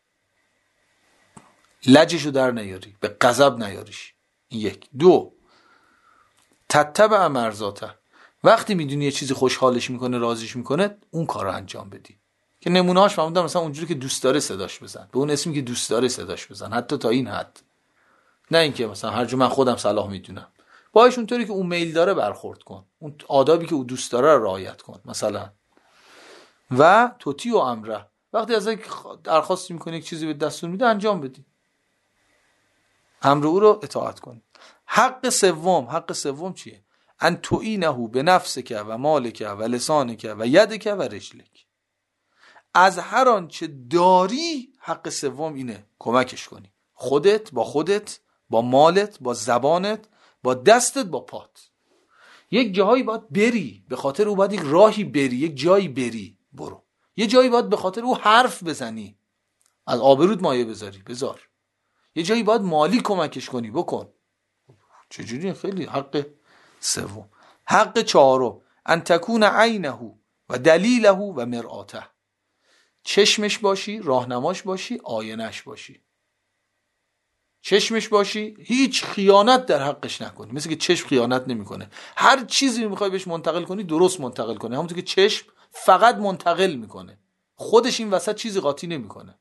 لجشو در نیاری، به غضب نیاریش. این 1. 2 تتبع مرضاته، وقتی میدونی یه چیزی خوشحالش میکنه، راضیش میکنه، اون کار رو انجام بدی. که نمونه‌هاش فهمیدم مثلا اونجوری که دوست داره صداش بزن، به اون اسمی که دوست داره صداش بزن، حتی تا این حد. نه اینکه مثلا هر جو من خودم صلاح میدونم، باهاش اونطوری که اون میل داره برخورد کن، اون آدابی که او دوست داره رو رعایت کن مثلا. و تطیع امره، وقتی از یک درخواست میکنه یک چیزی به دستور میده انجام بدی، امر او رو اطاعت کن. حق سوم چیه؟ ان تعینه بنفسک و مالک و لسانک و یدک و رجلک. از هر آنچه داری حق سوم اینه کمکش کنی، خودت، با مالت، با زبانت، با دستت، با پات. یک جایی باید بری، به خاطر او باید یک راهی بری، یک جایی بری، برو. یه جایی باید به خاطر او حرف بزنی، از آبرود مایه بذار. یه جایی باید مالی کمکش کنی، بکن. چجوری؟ خیلی حق سوم. حق 4 ان تکون عینه و دلیله و مرآته، چشمش باشی، راهنماش باشی، آینش باشی. چشمش باشی، هیچ خیانت در حقش نکنی. مثل که چشم خیانت نمیکنه، هر چیزی میخوای بهش منتقل کنی درست منتقل کنی. همونطور که چشم فقط منتقل میکنه، خودش این وسط چیزی قاطی نمیکنه.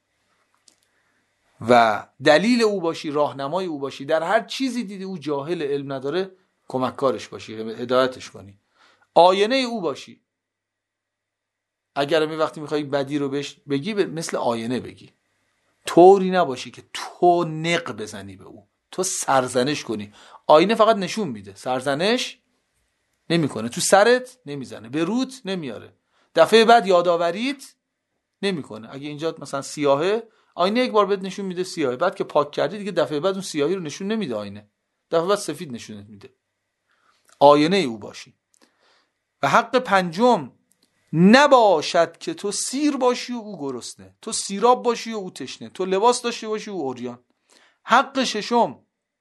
و دلیل او باشی، راهنمای او باشی، در هر چیزی دیدی او جاهل، علم نداره، کمککارش باشی، هدایتش کنی. آینه او باشی. اگر وقتی میخوای بدی رو بهش بگی، مثل آینه بگی. طوری نباشی که تو نق بزنی به او، تو سرزنش کنی. آینه فقط نشون میده، سرزنش نمیکنه. تو سرت نمیزنه، به روت نمیاره، دفعه بعد یادآوریت نمیکنه. اگه اینجا مثلا سیاهه، آینه یک بار بهت نشون میده سیاهه، بعد که پاک کردی دیگه دفعه بعد اون سیاهی رو نشون نمیده. آینه دفعه بعد سفید نشونت میده. آینه او باشی. و حق پنجم، نباشد که تو سیر باشی و او گرسنه، تو سیراب باشی و او تشنه، تو لباس داشته باشی و او عریان. حق ششم،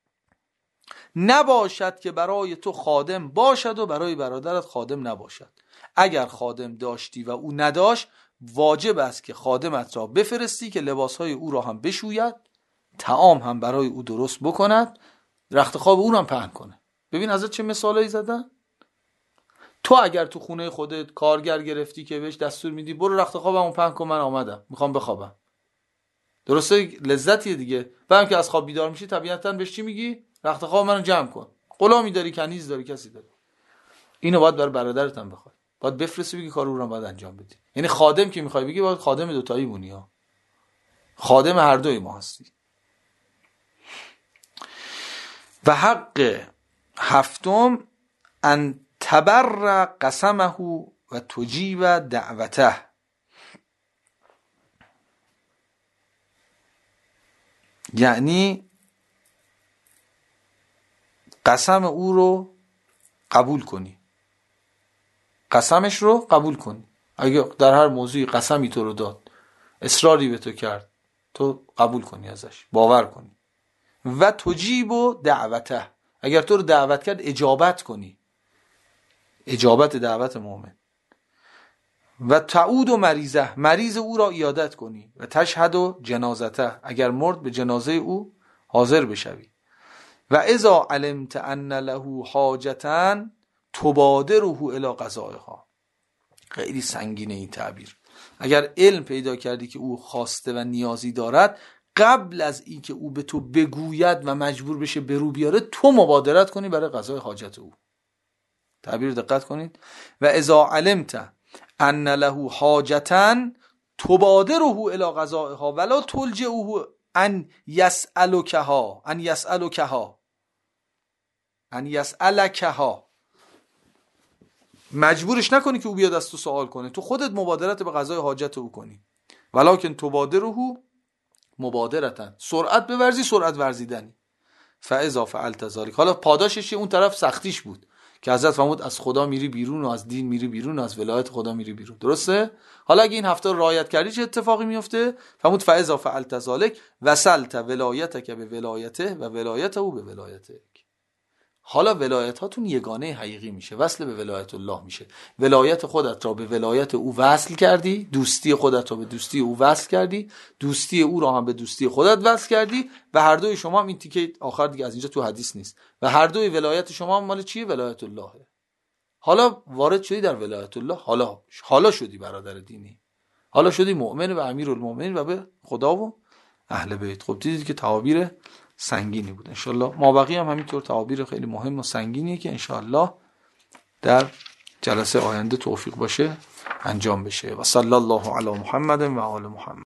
نباشد که برای تو خادم باشد و برای برادرت خادم نباشد. اگر خادم داشتی و او نداشت، واجب است که خادمت را بفرستی که لباسهای او را هم بشوید، طعام هم برای او درست بکند، رخت خواب او را هم پهن کنه. ببین حضرت چه مثالایی زدن. تو اگر تو خونه خودت کارگر گرفتی که بهش دستور میدی برو رخت خوابمو پهن کن، من آمدم میخوام بخوابم، درسته؟ لذتیه دیگه. بعدم که از خواب بیدار میشی طبیعتاً بهش چی میگی؟ رخت خواب منو جمع کن. غلامی داری، کنیز داری، کسی داری، اینو باید برای برادرت هم بخوای، باید بفرستی بگی کارو رو باید انجام بدی. یعنی خادم که میخوای بگی باید خادم دوتایی مونی ها، خادم هر دوی ما هستی. و حق هفتم، ان تبر قسمه و تجیب دعوته. یعنی قسم او رو قبول کنی، قسمش رو قبول کنی. اگه در هر موضوعی قسمی تو رو داد، اصراری به تو کرد، تو قبول کنی ازش، باور کنی. و تجیب دعوته، اگر تو رو دعوت کرد اجابت کنی، اجابت دعوت مؤمن. و تعود و مریض او را عیادت کنی. و تشهد و جنازته، اگر مرد به جنازه او حاضر بشوی. و اذا علمت ان له حاجتا تبادره الی قضائها. خیلی سنگینه این تعبیر. اگر علم پیدا کردی که او خواسته و نیازی دارد، قبل از این که او به تو بگوید و مجبور بشه برو بیاره، تو مبادرت کنی برای قضای حاجت او. تعبیر دقت کنید. و اذا علمت ان له حاجتا تبادره الی قضائها ولا تلجئه ان یسألکها مجبورش نکنی که او بیاد از تو سوال کنه، تو خودت مبادرت به قضای حاجت او کنی. ولکن تبادره مبادرتن، سرعت بورزی، سرعت ورزیدنی. فاذا فعلت ذلک، حالا پاداشش اون طرف سختیش بود که حضرت فرمود از خدا میری بیرون و از دین میری بیرون و از ولایت خدا میری بیرون، درسته؟ حالا اگه این هفته رعایت کردی چه اتفاقی میفته؟ فرمود فاذا فعلت ذلک وصلت ولایتک به ولایته و ولایته به ولایتک. حالا ولایت هاتون یگانه حقیقی میشه، وصل به ولایت الله میشه. ولایت خودت را به ولایت او وصل کردی، دوستی خودت را به دوستی او وصل کردی، دوستی او را هم به دوستی خودت وصل کردی. و هر دوی شما هم، این تیکه آخر دیگه از اینجا تو حدیث نیست، و هر دوی ولایت شما هم مال چیه؟ ولایت الله. حالا وارد شدی در ولایت الله، حالا شدی برادر دینی، حالا شدی مؤمن و امیرالمؤمنین و به خدا و اهل بیت. خب دیدید که تعابیر سنگینی بود. انشالله مابقی هم همینطور تعابیر خیلی مهم و سنگینیه که انشالله در جلسه آینده توفیق باشه انجام بشه. و صلی الله علی محمد و آل محمد.